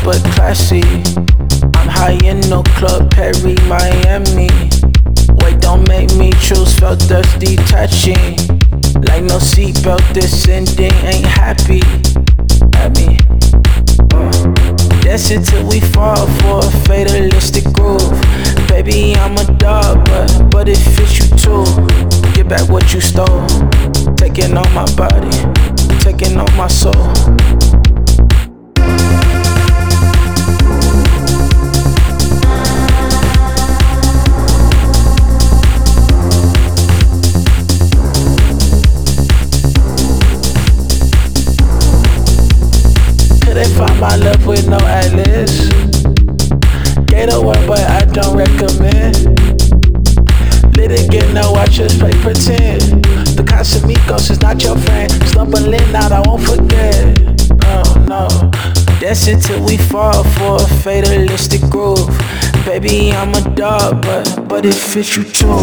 but classy. I'm high in no club, Perry, Miami. Wait, don't make me choose, felt dust detaching. Like no seatbelt, this ending ain't happy. At me. Dancing till we fall for a fatalistic groove. Baby, I'm a dog, but it fits you too. Get back what you stole. Taking on my body, taking on my soul. Couldn't find my love with no atlas. Gator one, but I don't recommend. Lit again, no, I just play pretend. The Casamigos is not your friend. Stumbling out, I won't forget. Oh no. Dancing till we fall for a fatalistic groove. Baby, I'm a dog, but it fits you too.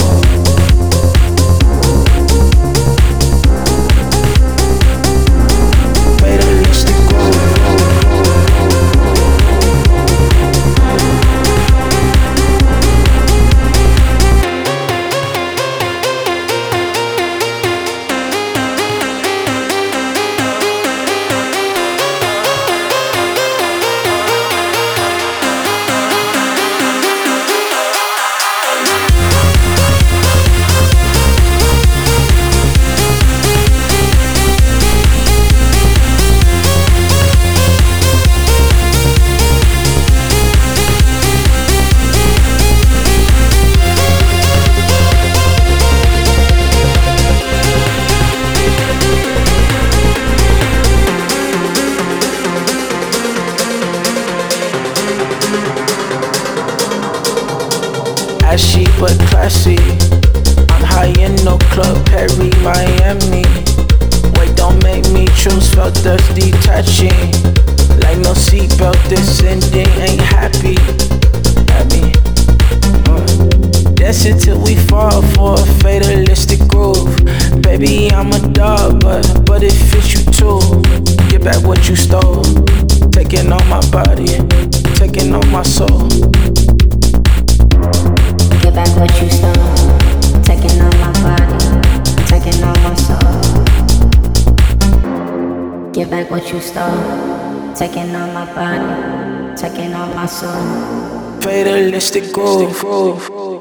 Ashy but classy. I'm high in no club, Perry, Miami. Wait, don't make me choose, felt dust detaching. Like no seatbelt, this ending ain't happy. At me. Dancing till we fall for a fatalistic groove. Baby, I'm a dog, but it fits you too. Get back what you stole. Taking on my body, taking on my soul. Get back what you stole, taking on my body, taking on my soul. Get back what you stole, taking on my body, taking on my soul. Fatalistic groove.